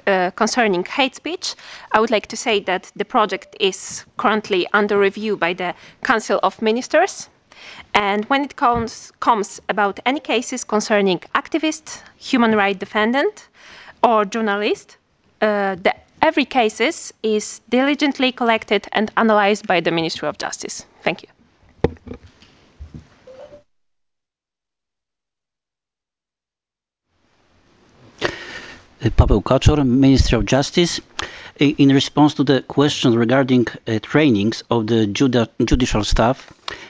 concerning hate speech, I would like to say that the project is currently under review by the Council of Ministers. And when it comes about any cases concerning activists, human rights defendant, or journalist, every case is diligently collected and analyzed by the Ministry of Justice. Thank you. Paweł Kaczor, Ministry of Justice. In response to the question regarding trainings of the judicial staff,